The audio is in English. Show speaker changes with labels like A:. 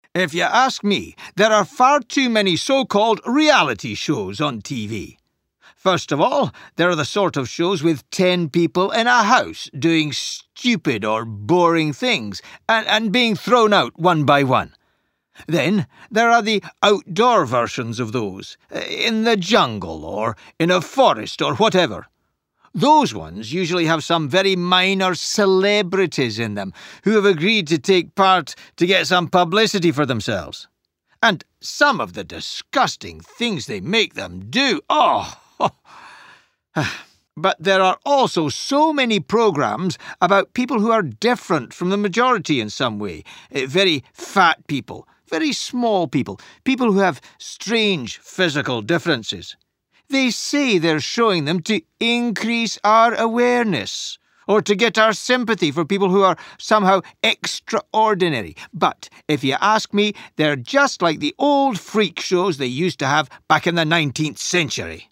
A: If you ask me, there are far too many so-called reality shows on TV. First of all, there are the sort of shows with 10 people in a house doing stupid or boring things and being thrown out one by one. Then there are the outdoor versions of those, in the jungle or in a forest or whatever. Those ones usually have some very minor celebrities in them who have agreed to take part to get some publicity for themselves. And some of the disgusting things they make them do, But there are also so many programs about people who are different from the majority in some way. Very fat people, very small people, people who have strange physical differences. They say they're showing them to increase our awareness or to get our sympathy for people who are somehow extraordinary. But if you ask me, they're just like the old freak shows they used to have back in the 19th century.